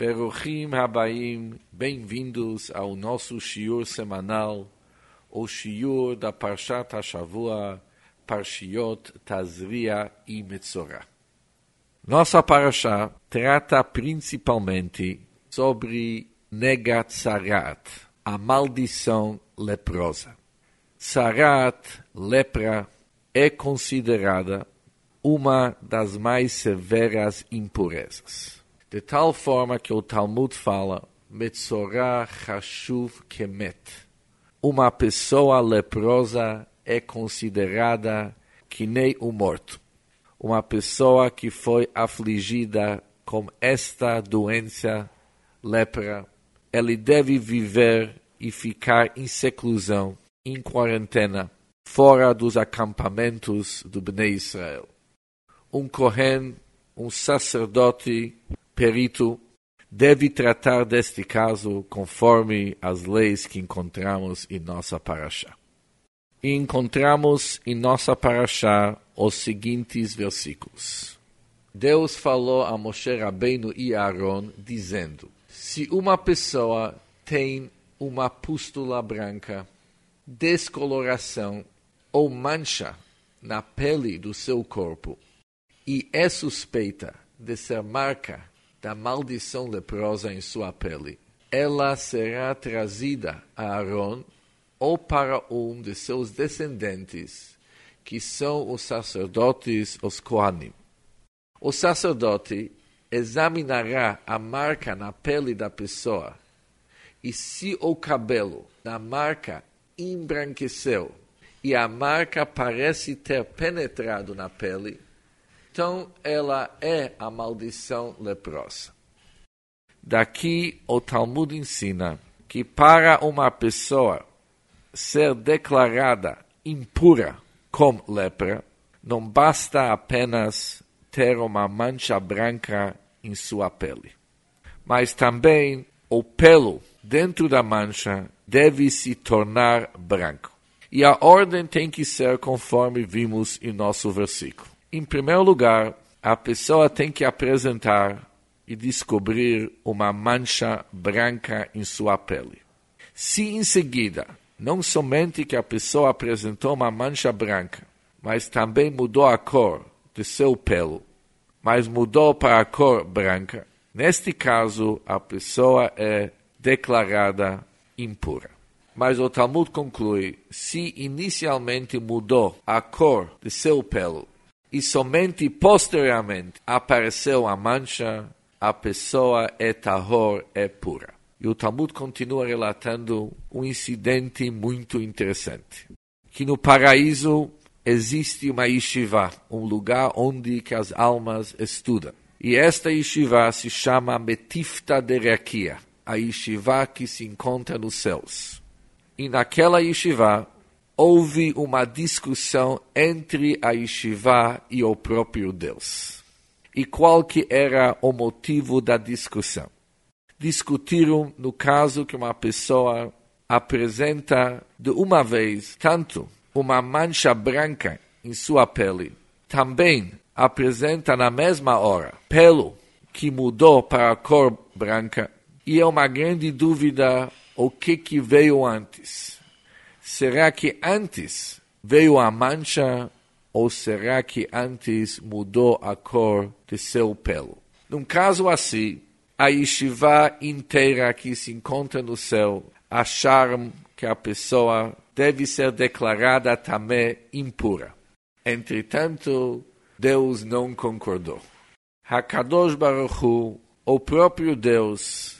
Beruchim Habayim, bem-vindos ao nosso shiur semanal, o shiur da Parshat HaShavua, Parshiot Tazria e Metzorah. Nossa Parashá trata principalmente sobre Negat Tzarat, a maldição leprosa. Tzarat, lepra, é considerada uma das mais severas impurezas. De tal forma que o Talmud fala, Metzorah chashuv kemet. Uma pessoa leprosa é considerada que nem o morto. Uma pessoa que foi afligida com esta doença, lepra, ele deve viver e ficar em seclusão, em quarentena, fora dos acampamentos do Bnei Israel. Um Kohen, um sacerdote, perito, deve tratar deste caso conforme as leis que encontramos em nossa Parashá. E encontramos em nossa Parashá os seguintes versículos. Deus falou a Moshe Rabbeinu e Aaron, dizendo: se uma pessoa tem uma pústula branca, descoloração ou mancha na pele do seu corpo, e é suspeita de ser marca da maldição leprosa em sua pele, ela será trazida a Aaron ou para um de seus descendentes, que são os sacerdotes, os Kohanim. O sacerdote examinará a marca na pele da pessoa, e se o cabelo da marca embranqueceu e a marca parece ter penetrado na pele, então ela é a maldição leprosa. Daqui o Talmud ensina que para uma pessoa ser declarada impura com lepra, não basta apenas ter uma mancha branca em sua pele, mas também o pelo dentro da mancha deve se tornar branco. E a ordem tem que ser conforme vimos em nosso versículo. Em primeiro lugar, a pessoa tem que apresentar e descobrir uma mancha branca em sua pele. Se em seguida, não somente que a pessoa apresentou uma mancha branca, mas também mudou a cor de seu pelo, mas mudou para a cor branca, neste caso a pessoa é declarada impura. Mas o Talmud conclui, se inicialmente mudou a cor de seu pelo, e somente posteriormente apareceu a mancha, a pessoa é tahor, é pura. E o Talmud continua relatando um incidente muito interessante. Que no paraíso existe uma yeshiva, um lugar onde que as almas estudam. E esta yeshiva se chama Metifta de Rakia, a yeshiva que se encontra nos céus. E naquela yeshiva houve uma discussão entre a yeshiva e o próprio Deus. E qual que era o motivo da discussão? Discutiram no caso que uma pessoa apresenta de uma vez tanto uma mancha branca em sua pele, também apresenta na mesma hora pelo que mudou para a cor branca, e é uma grande dúvida o que veio antes. Será que antes veio a mancha ou será que antes mudou a cor de seu pelo? Num caso assim, a yeshiva inteira que se encontra no céu acharam que a pessoa deve ser declarada também impura. Entretanto, Deus não concordou. HaKadosh Baruch Hu, o próprio Deus,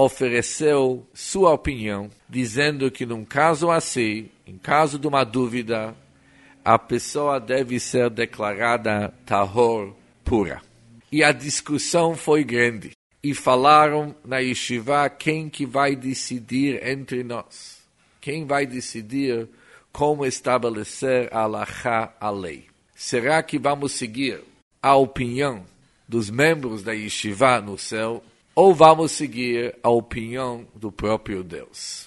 ofereceu sua opinião, dizendo que num caso assim, em caso de uma dúvida, a pessoa deve ser declarada tahor, pura. E a discussão foi grande. E falaram na yeshiva quem que vai decidir entre nós. Quem vai decidir como estabelecer a halachá, a lei. Será que vamos seguir a opinião dos membros da yeshiva no céu ou vamos seguir a opinião do próprio Deus?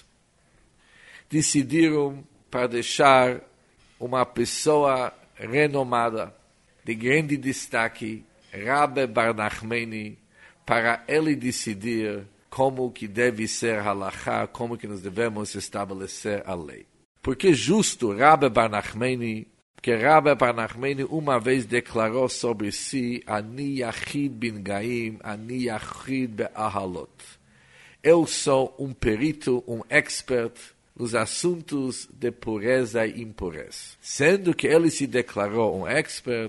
Decidiram para deixar uma pessoa renomada, de grande destaque, Rabbi Bar Nachmani, para ele decidir como que deve ser halachá, como que nós devemos estabelecer a lei. Porque justo Rabbi Bar Nachmani, que Rabbi Bar Nachmani uma vez declarou sobre si, Ani Yachid bin Gaim, Ani Yachid be'ahalot. Eu sou um perito, um expert nos assuntos de pureza e impureza. Sendo que ele se declarou um expert,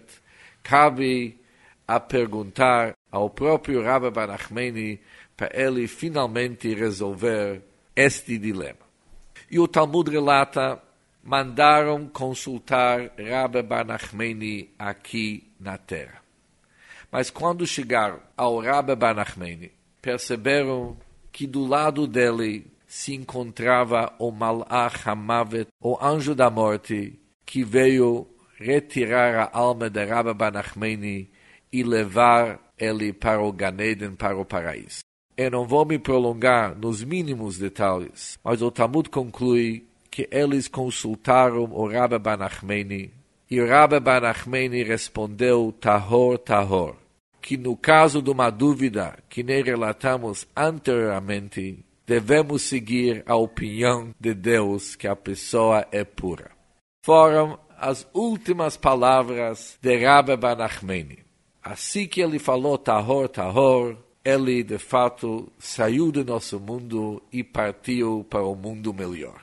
cabe a perguntar ao próprio Rabbi Bar Nachmani para ele finalmente resolver este dilema. E o Talmud relata, mandaram consultar Rabbi Bar Nachmani aqui na terra. Mas quando chegaram ao Rabbi Bar Nachmani, perceberam que do lado dele se encontrava o Malach HaMavet, o anjo da morte, que veio retirar a alma de Rabbi Bar Nachmani e levar ele para o Gan Eden, para o paraíso. Eu não vou me prolongar nos mínimos detalhes, mas o Talmud conclui que eles consultaram o Rabbi Bar Nachmani e o Rabbi Bar Nachmani respondeu tahor, tahor, que no caso de uma dúvida que nem relatamos anteriormente, devemos seguir a opinião de Deus que a pessoa é pura. Foram as últimas palavras de Rabbi Bar Nachmani. Assim que ele falou tahor, tahor, ele, de fato, saiu do nosso mundo e partiu para um mundo melhor.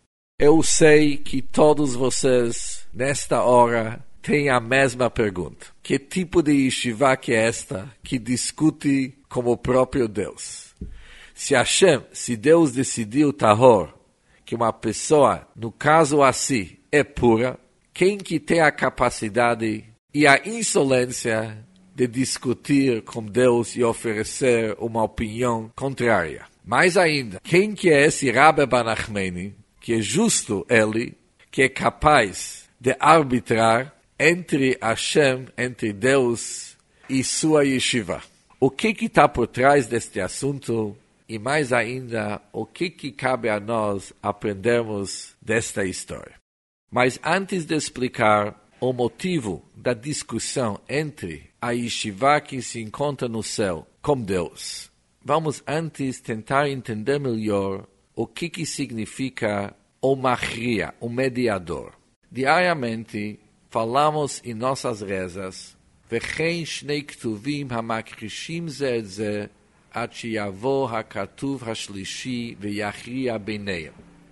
Eu sei que todos vocês, nesta hora, têm a mesma pergunta. Que tipo de yeshiva que é esta que discute com o próprio Deus? Se Hashem, se Deus decidiu, tahor, que uma pessoa, no caso assim, é pura, quem que tem a capacidade e a insolência de discutir com Deus e oferecer uma opinião contrária? Mais ainda, quem que é esse Rabbi Bar Nachmani, que é justo ele, que é capaz de arbitrar entre Hashem, entre Deus e sua yeshiva? O que está por trás deste assunto? E mais ainda, o que cabe a nós aprendermos desta história? Mas antes de explicar o motivo da discussão entre a yeshiva que se encontra no céu com Deus, vamos antes tentar entender melhor o que significa o machria, o mediador. Diariamente falamos em nossas rezas, וכן שני כתובים המכחישים זה את זה, עד שיבוא הכתוב השלישי ויכריע ביניהם.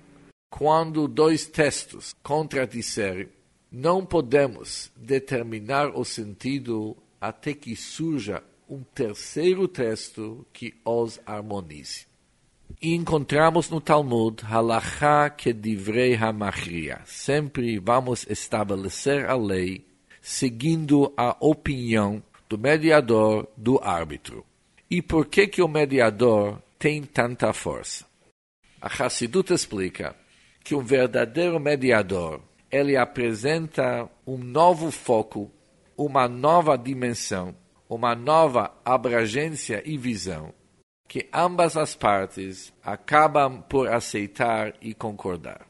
Quando dois textos contradisserem, não podemos determinar o sentido até que surja um terceiro texto que os harmonize. E encontramos no Talmud halachá que divrei hamachria. Sempre vamos estabelecer a lei seguindo a opinião do mediador, do árbitro. E por que o mediador tem tanta força? A Hassidut explica que um verdadeiro mediador, ele apresenta um novo foco, uma nova dimensão, uma nova abrangência e visão, que ambas as partes acabam por aceitar e concordar.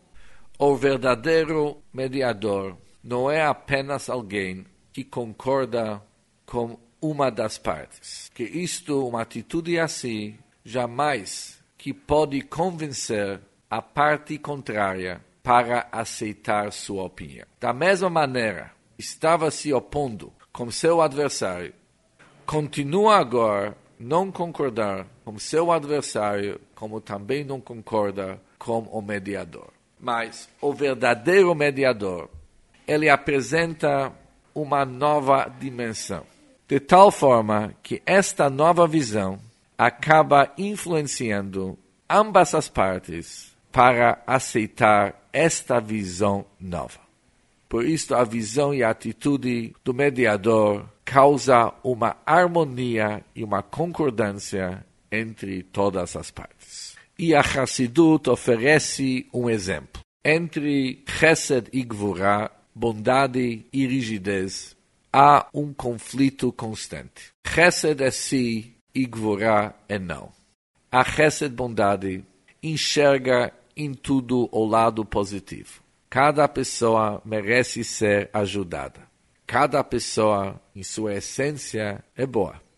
O verdadeiro mediador não é apenas alguém que concorda com uma das partes, que isto, uma atitude assim, jamais que pode convencer a parte contrária para aceitar sua opinião. Da mesma maneira, estava se opondo com seu adversário, continua agora não concordar com seu adversário, como também não concorda com o mediador. Mas o verdadeiro mediador, ele apresenta uma nova dimensão, de tal forma que esta nova visão acaba influenciando ambas as partes para aceitar esta visão nova. Por isso, a visão e a atitude do mediador causa uma harmonia e uma concordância entre todas as partes. E a Hassidut oferece um exemplo. Entre Chesed e Gvurah, bondade e rigidez, há um conflito constante. Chesed é sim e Gvurah é não. A Chesed, bondade, enxerga em tudo o lado positivo. Cada pessoa merece ser ajudada. Cada pessoa, em sua essência, é boa.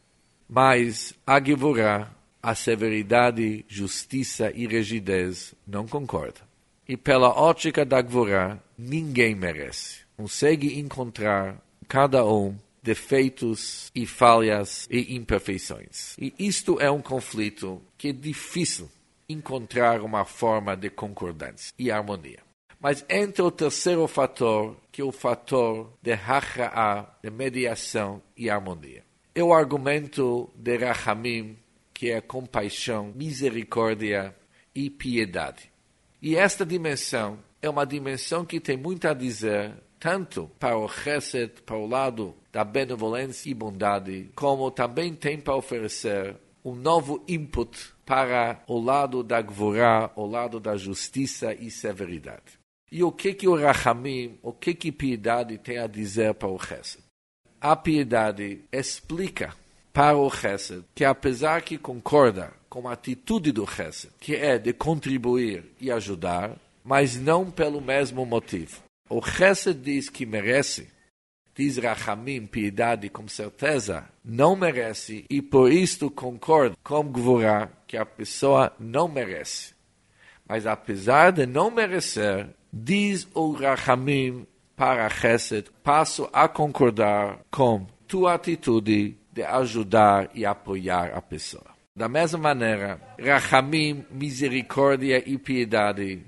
Mas a Gevurah, a severidade, justiça e rigidez, não concorda. E pela ótica da Gevurah, ninguém merece. Consegue encontrar cada um defeitos e falhas e imperfeições. E isto é um conflito que é difícil encontrar uma forma de concordância e harmonia. Mas entra o terceiro fator, que é o fator de hacha'ah, de mediação e harmonia. É o argumento de Rachamim, que é compaixão, misericórdia e piedade. E esta dimensão é uma dimensão que tem muito a dizer, tanto para o chesed, para o lado da benevolência e bondade, como também tem para oferecer um novo input para o lado da Gevurah, o lado da justiça e severidade. E o que o Rachamim, o que piedade tem a dizer para o chesed? A piedade explica para o chesed que, apesar que concorda com a atitude do chesed, que é de contribuir e ajudar, mas não pelo mesmo motivo. O chesed diz que merece, diz Rachamim, piedade com certeza, não merece, e por isto concorda com Gevurah que a pessoa não merece. Mas apesar de não merecer, diz o Rachamim para chesed, passo a concordar com tua atitude de ajudar e apoiar a pessoa. Da mesma maneira, Rachamim, misericórdia e piedade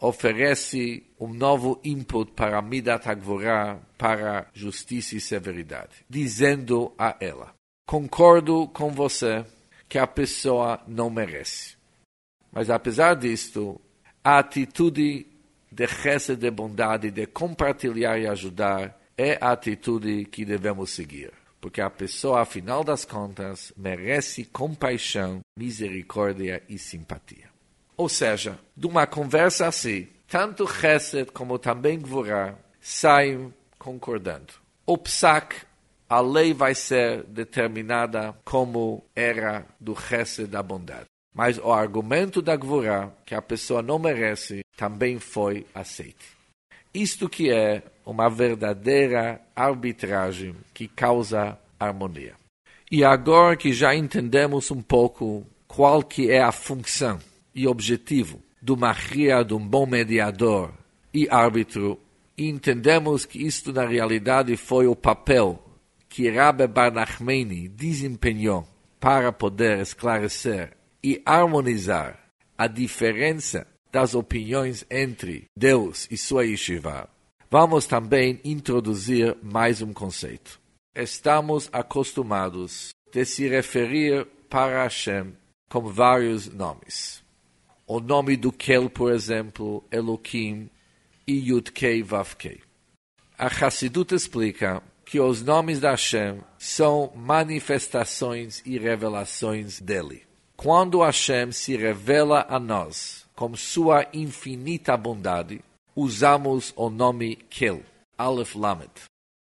oferece um novo input para Midat HaGevurah, para justiça e severidade, dizendo a ela: concordo com você que a pessoa não merece. Mas apesar disto, a atitude de chesed, de bondade, de compartilhar e ajudar, é a atitude que devemos seguir. Porque a pessoa, afinal das contas, merece compaixão, misericórdia e simpatia. Ou seja, de uma conversa assim, tanto chesed como também Gevurah saem concordando. O psak, a lei vai ser determinada como era do chesed, da bondade. Mas o argumento da Gevurah, que a pessoa não merece, também foi aceito. Isto que é uma verdadeira arbitragem que causa harmonia. E agora que já entendemos um pouco qual que é a função e objetivo do machria, de um bom mediador e árbitro, e entendemos que isto na realidade foi o papel que Rabbi Bar Nachmani desempenhou para poder esclarecer e harmonizar a diferença das opiniões entre Deus e sua yeshiva, vamos também introduzir mais um conceito. Estamos acostumados de se referir para Hashem com vários nomes. O nome do Kel, por exemplo, Elohim e Yud-Kei Vav-Kei. A Hassidut explica que os nomes da Hashem são manifestações e revelações dele. Quando Hashem se revela a nós com sua infinita bondade, usamos o nome Kel, Aleph Lamed.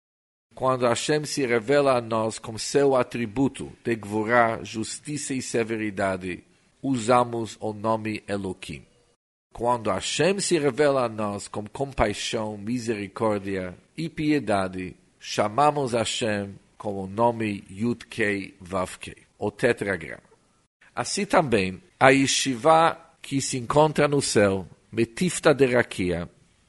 Quando Hashem se revela a nós com seu atributo de Gevurah, justiça e severidade, usamos o nome Elohim. Quando Hashem se revela a nós com compaixão, misericórdia e piedade, chamamos Hashem com o nome Yud-Kei Vav-Kei, o tetragrama. Assim também, a yeshiva que se encontra no céu, Metifta de Rakia,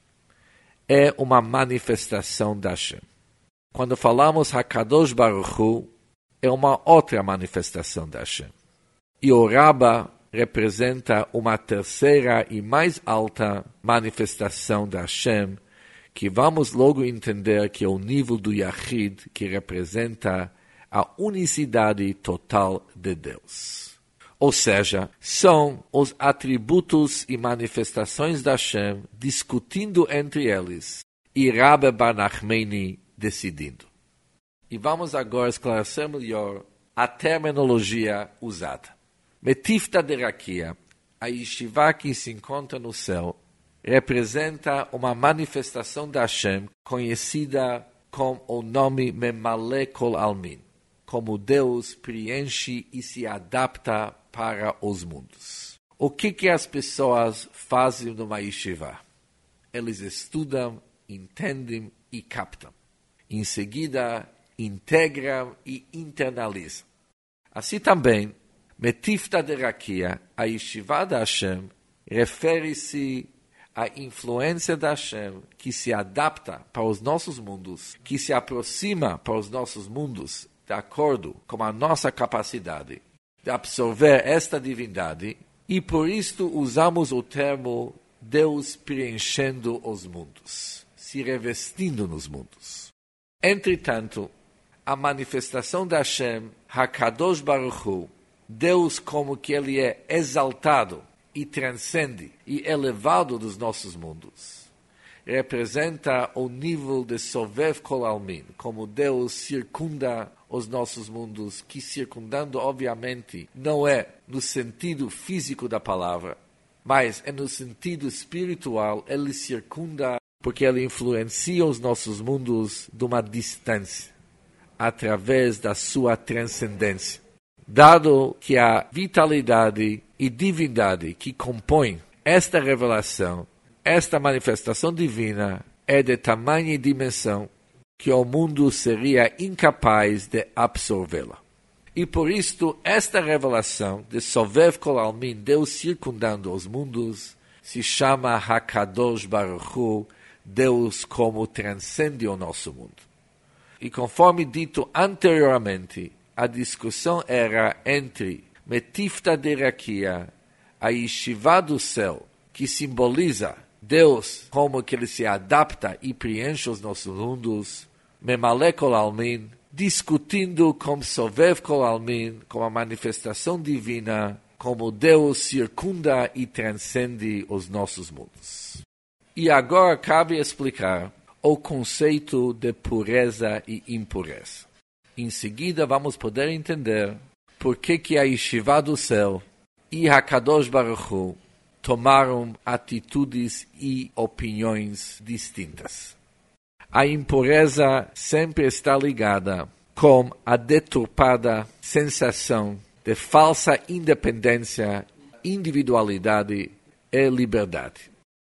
é uma manifestação da Hashem. Quando falamos Hakadosh Baruch Hu, é uma outra manifestação da Hashem. E o Rabba representa uma terceira e mais alta manifestação da Hashem, que vamos logo entender que é o nível do Yachid, que representa a unicidade total de Deus. Ou seja, são os atributos e manifestações da Hashem discutindo entre eles e Rabbi Bar Nachmani decidindo. E vamos agora esclarecer melhor a terminologia usada. Metifta de Rakia, a yeshiva que se encontra no céu, representa uma manifestação da Hashem conhecida com o nome Memale Kol Almin, como Deus preenche e se adapta para os mundos. O que as pessoas fazem numa yeshiva? Eles estudam, entendem e captam. Em seguida, integram e internalizam. Assim também, Metifta de Rakia, a Yeshiva da Hashem, refere-se à influência da Hashem que se adapta para os nossos mundos, que se aproxima para os nossos mundos, de acordo com a nossa capacidade de absorver esta divindade, e por isto usamos o termo Deus preenchendo os mundos, se revestindo nos mundos. Entretanto, a manifestação da Hashem, HaKadosh Baruch Hu, Deus como que Ele é exaltado e transcende e elevado dos nossos mundos, representa o nível de Sovev Kol Almin, como Deus circunda os nossos mundos, que circundando, obviamente, não é no sentido físico da palavra, mas é no sentido espiritual. Ele circunda porque Ele influencia os nossos mundos de uma distância, através da sua transcendência. Dado que a vitalidade e divindade que compõem esta revelação, esta manifestação divina, é de tamanho e dimensão que o mundo seria incapaz de absorvê-la. E por isto, esta revelação de Sovev Kol Almin, Deus circundando os mundos, se chama HaKadosh Baruch Hu, Deus como transcende o nosso mundo. E conforme dito anteriormente, a discussão era entre Metifta de Rakia, a Yeshiva do céu, que simboliza Deus como que Ele se adapta e preenche os nossos mundos, Memale Kol Almin, discutindo com Sovev Kol Almin, com a manifestação divina, como Deus circunda e transcende os nossos mundos. E agora cabe explicar o conceito de pureza e impureza. Em seguida, vamos poder entender por que a Yeshiva do céu e HaKadosh Baruch Hu tomaram atitudes e opiniões distintas. A impureza sempre está ligada com a deturpada sensação de falsa independência, individualidade e liberdade.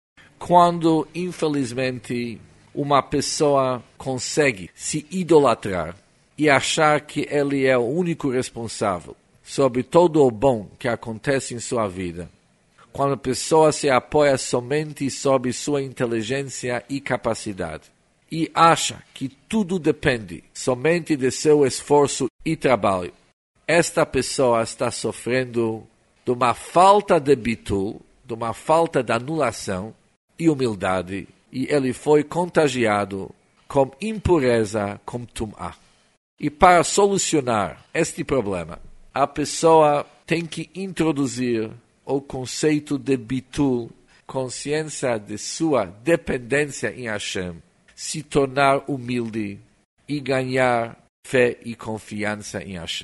Quando, infelizmente, uma pessoa consegue se idolatrar e achar que ele é o único responsável sobre todo o bom que acontece em sua vida, quando a pessoa se apoia somente sobre sua inteligência e capacidade, e acha que tudo depende somente de seu esforço e trabalho, esta pessoa está sofrendo de uma falta de bitul, de uma falta de anulação e humildade, e ele foi contagiado com impureza, com tum'ah. E para solucionar este problema, a pessoa tem que introduzir o conceito de bitul, consciência de sua dependência em Hashem, se tornar humilde e ganhar fé e confiança em Hashem.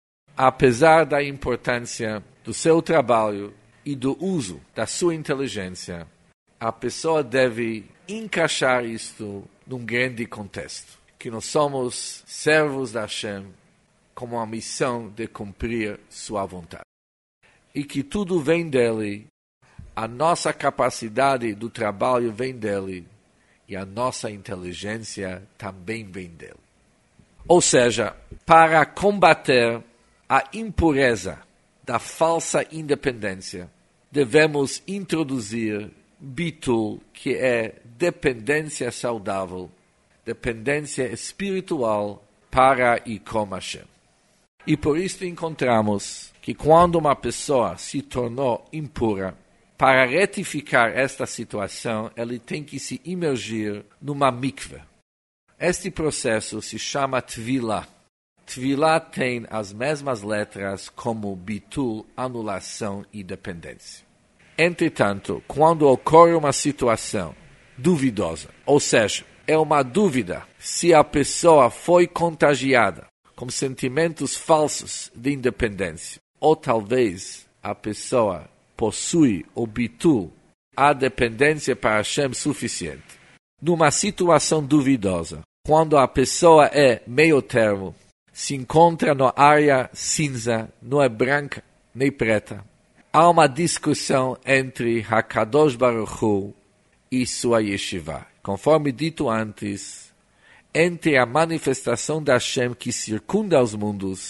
Apesar da importância do seu trabalho e do uso da sua inteligência, a pessoa deve encaixar isto num grande contexto, que nós somos servos da Hashem com a missão de cumprir sua vontade. E que tudo vem dele, a nossa capacidade do trabalho vem dele, e a nossa inteligência também vem dele. Ou seja, para combater a impureza da falsa independência, devemos introduzir bitul, que é dependência saudável, dependência espiritual para e com Hashem. E por isso encontramos que quando uma pessoa se tornou impura, para retificar esta situação, ele tem que se imergir numa mikveh. Este processo se chama Tvilah. Tvilah tem as mesmas letras como bitul, anulação e dependência. Entretanto, quando ocorre uma situação duvidosa, ou seja, é uma dúvida se a pessoa foi contagiada com sentimentos falsos de independência, ou talvez a pessoa possui o bitul, a dependência para Hashem suficiente. Numa situação duvidosa, quando a pessoa é meio termo, se encontra na área cinza, não é branca nem preta, há uma discussão entre HaKadosh Baruch Hu e sua yeshiva. Conforme dito antes, entre a manifestação da Hashem que circunda os mundos,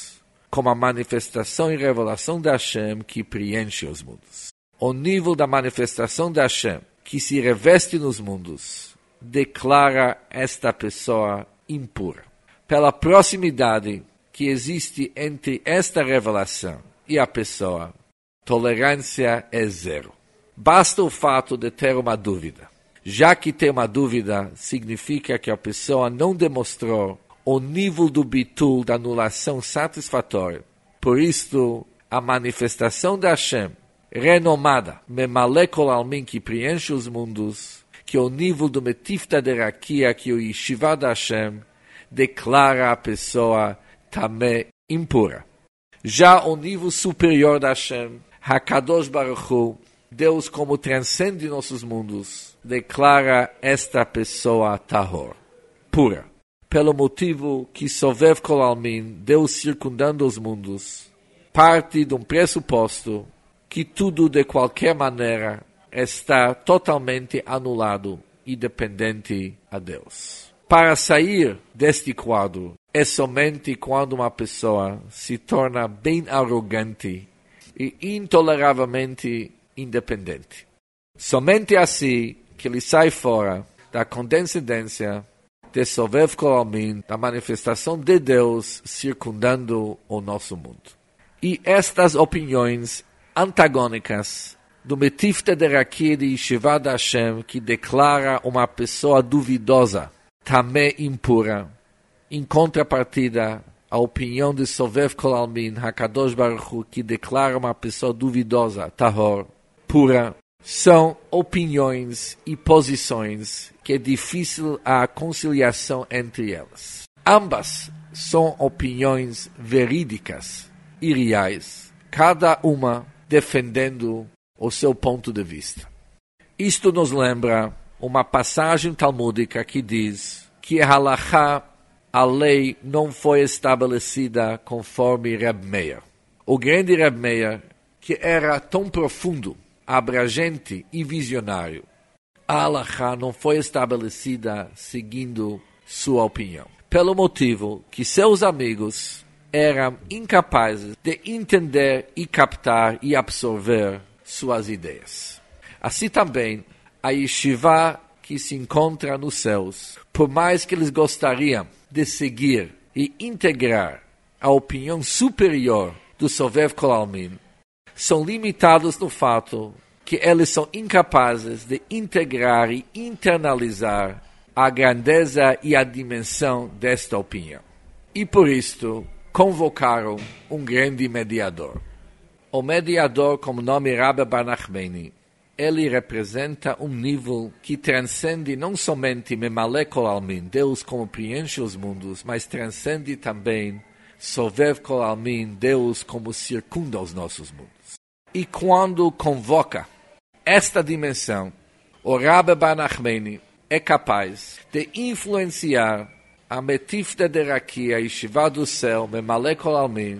como a manifestação e revelação de Hashem que preenche os mundos. O nível da manifestação de Hashem que se reveste nos mundos declara esta pessoa impura. Pela proximidade que existe entre esta revelação e a pessoa, tolerância é zero. Basta o fato de ter uma dúvida. Já que ter uma dúvida significa que a pessoa não demonstrou o nível do bitul da anulação satisfatória. Por isto, a manifestação de Hashem, renomada, Memale Kol Almin, que preenche os mundos, que é o nível do Metifta de Rakia, que é o Yeshiva de Hashem, declara a pessoa também impura. Já o nível superior de Hashem, Hakadosh Baruch Hu, Deus como transcende nossos mundos, declara esta pessoa tahor, pura. Pelo motivo que Sovev Kol Almin, Deus circundando os mundos, parte de um pressuposto que tudo de qualquer maneira está totalmente anulado e dependente a Deus. Para sair deste quadro, é somente quando uma pessoa se torna bem arrogante e intoleravelmente independente. Somente assim que ele sai fora da condescendência de Sovev Kol Almin, da manifestação de Deus circundando o nosso mundo. E estas opiniões antagônicas do Metifta de Rakia de Yeshiva de Hashem, que declara uma pessoa duvidosa, também impura, em contrapartida, a opinião de Sovev Kol Almin, Hakadosh Baruch Hu, que declara uma pessoa duvidosa, tahor, pura, são opiniões e posições que é difícil a conciliação entre elas. Ambas são opiniões verídicas e reais, cada uma defendendo o seu ponto de vista. Isto nos lembra uma passagem talmúdica que diz que a halachá, a lei, não foi estabelecida conforme Reb Meir. O grande Reb Meir, que era tão profundo, abrangente e visionário, a halachá não foi estabelecida seguindo sua opinião. Pelo motivo que seus amigos eram incapazes de entender e captar e absorver suas ideias. Assim também, a yeshiva que se encontra nos céus, por mais que eles gostariam de seguir e integrar a opinião superior do Sovev Kol Almin, são limitados no fato que eles são incapazes de integrar e internalizar a grandeza e a dimensão desta opinião. E por isto, convocaram um grande mediador. O mediador, como nome Rabbi Bar Nachmani, ele representa um nível que transcende não somente Memale Kol Almin, Deus como preenche os mundos, mas transcende também Sovev Kol Almin, Deus como circunda os nossos mundos. E quando convoca esta dimensão, o Rabbi Bar Nachmani é capaz de influenciar a Metifta de Rakia, a Yeshiva do céu, Memale Kol Almin,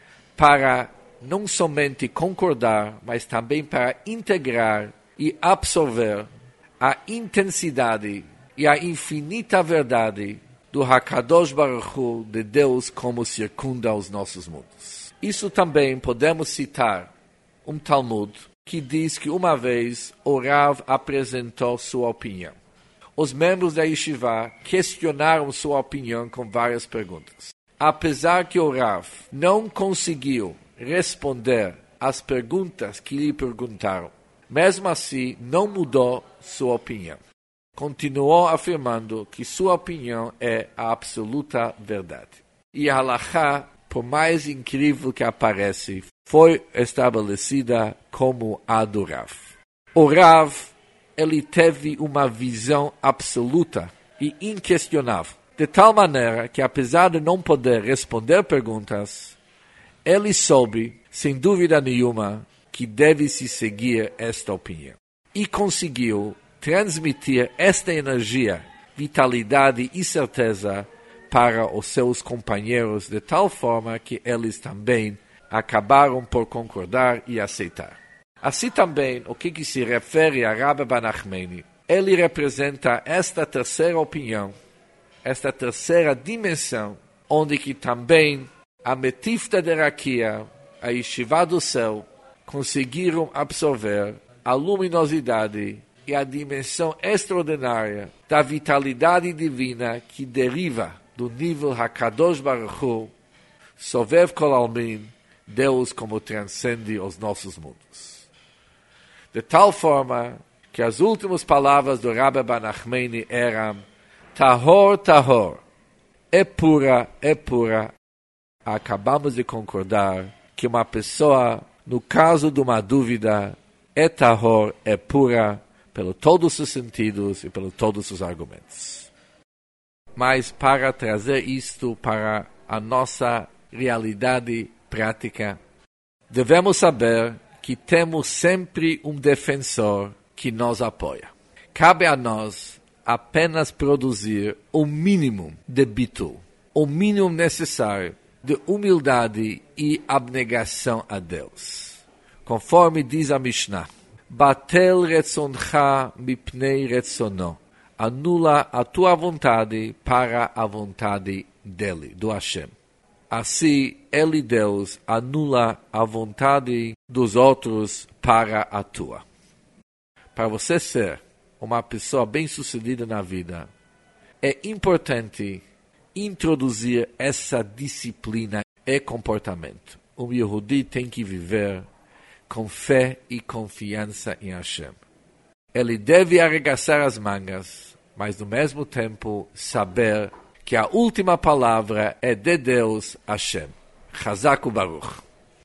para não somente concordar, mas também para integrar e absorver a intensidade e a infinita verdade do Hakadosh Baruch Hu, de Deus como circunda os nossos mundos. Isso também podemos citar um Talmud que diz que uma vez o Rav apresentou sua opinião. Os membros da Yeshiva questionaram sua opinião com várias perguntas. Apesar que o Rav não conseguiu responder às perguntas que lhe perguntaram, mesmo assim não mudou sua opinião. Continuou afirmando que sua opinião é a absoluta verdade. E a halachá, por mais incrível que aparece, foi estabelecida como a do Rav. O Rav, ele teve uma visão absoluta e inquestionável, de tal maneira que, apesar de não poder responder perguntas, ele soube, sem dúvida nenhuma, que deve-se seguir esta opinião. E conseguiu transmitir esta energia, vitalidade e certeza para os seus companheiros, de tal forma que eles também acabaram por concordar e aceitar. Assim também, o que se refere a Rabbi Bar Nachmani, ele representa esta terceira opinião, esta terceira dimensão, onde que também a Metifta de Rakia, a Yeshiva do céu, conseguiram absorver a luminosidade e a dimensão extraordinária da vitalidade divina que deriva do nível Hakadosh Baruch Hu, Sovev Kol Almin, Deus como transcende os nossos mundos. De tal forma que as últimas palavras do Rabbi Ben Nachmani eram Tahor, Tahor, é pura, é pura. Acabamos de concordar que uma pessoa, no caso de uma dúvida, é Tahor, é pura, pelos todos os sentidos e pelos todos os argumentos. Mas para trazer isto para a nossa realidade prática, devemos saber que temos sempre um defensor que nos apoia. Cabe a nós apenas produzir o mínimo de bitul, o mínimo necessário de humildade e abnegação a Deus. Conforme diz a Mishnah, Batel retzoncha mipnei retzono. Anula a tua vontade para a vontade dele, do Hashem. Assim, ele, Deus, anula a vontade dos outros para a tua. Para você ser uma pessoa bem-sucedida na vida, é importante introduzir essa disciplina e comportamento. O Yehudi tem que viver com fé e confiança em Hashem. Ele deve arregaçar as mangas, mas no mesmo tempo saber que a última palavra é de Deus, Hashem. Chazak u'Baruch.